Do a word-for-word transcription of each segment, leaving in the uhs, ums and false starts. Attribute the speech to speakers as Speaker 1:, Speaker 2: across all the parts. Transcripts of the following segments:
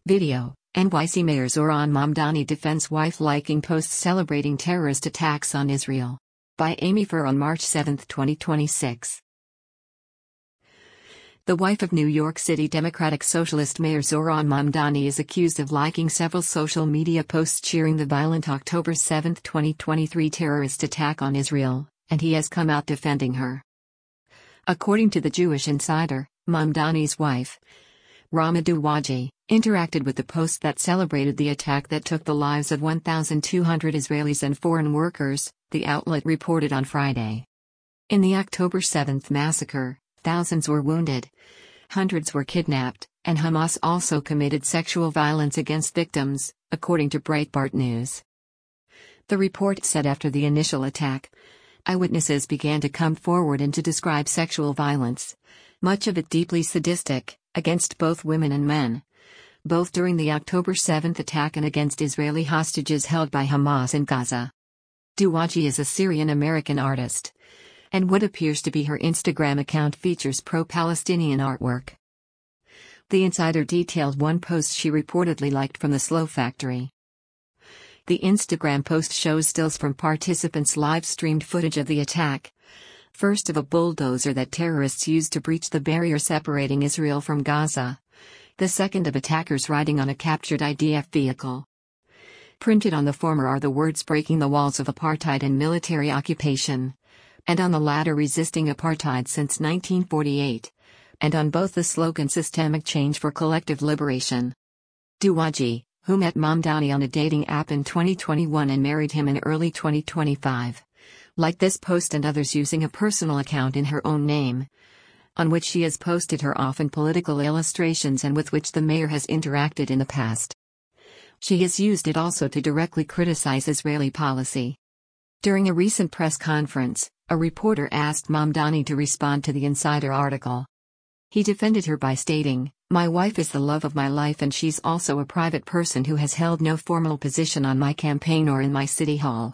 Speaker 1: Video: N Y C Mayor Zohran Mamdani defends wife liking posts celebrating terrorist attacks on Israel. By Amy Fur on March seventh, twenty twenty-six. The wife of New York City Democratic Socialist Mayor Zohran Mamdani is accused of liking several social media posts cheering the violent October seventh, twenty twenty-three terrorist attack on Israel, and he has come out defending her. According to the Jewish Insider, Mamdani's wife, Rama Douaji, interacted with the post that celebrated the attack that took the lives of one thousand two hundred Israelis and foreign workers, the outlet reported on Friday. In the October seventh massacre, thousands were wounded, hundreds were kidnapped, and Hamas also committed sexual violence against victims, according to Breitbart News. The report said after the initial attack, eyewitnesses began to come forward and to describe sexual violence, much of it deeply sadistic, against both women and men, both during the October seventh attack and against Israeli hostages held by Hamas in Gaza. Douaji is a Syrian-American artist, and what appears to be her Instagram account features pro-Palestinian artwork. The Insider detailed one post she reportedly liked from the Slow Factory. The Instagram post shows stills from participants' live-streamed footage of the attack. First of a bulldozer that terrorists used to breach the barrier separating Israel from Gaza. The second of attackers riding on a captured I D F vehicle. Printed on the former are the words breaking the walls of apartheid and military occupation, and on the latter resisting apartheid since nineteen forty-eight, and on both the slogan systemic change for collective liberation. Douaji, who met Mamdani on a dating app in twenty twenty-one and married him in early twenty twenty-five, liked this post and others using a personal account in her own name, on which she has posted her often political illustrations and with which the mayor has interacted in the past. She has used it also to directly criticize Israeli policy. During a recent press conference, a reporter asked Mamdani to respond to the Insider article. He defended her by stating, "My wife is the love of my life and she's also a private person who has held no formal position on my campaign or in my city hall.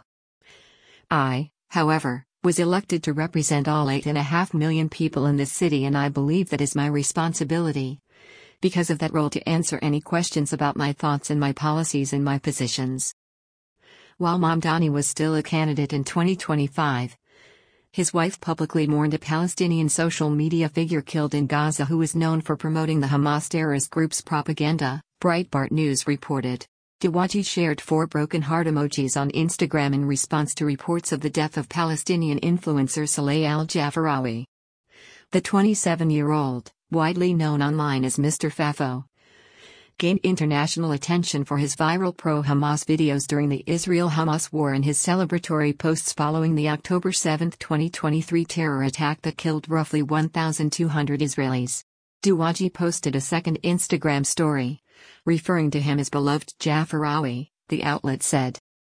Speaker 1: I, however, was elected to represent all eight and a half million people in this city, and I believe that is my responsibility, because of that role, to answer any questions about my thoughts and my policies and my positions." While Mamdani was still a candidate in twenty twenty-five, his wife publicly mourned a Palestinian social media figure killed in Gaza who is known for promoting the Hamas terrorist group's propaganda, Breitbart News reported. Douaji shared four broken heart emojis on Instagram in response to reports of the death of Palestinian influencer Saleh Al-Jafarawi. The twenty-seven-year-old, widely known online as Mister Fafo, gained international attention for his viral pro-Hamas videos during the Israel-Hamas war and his celebratory posts following the October seventh, twenty twenty-three terror attack that killed roughly one thousand two hundred Israelis. Douaji posted a second Instagram story, referring to him as beloved Jafarawi, the outlet said.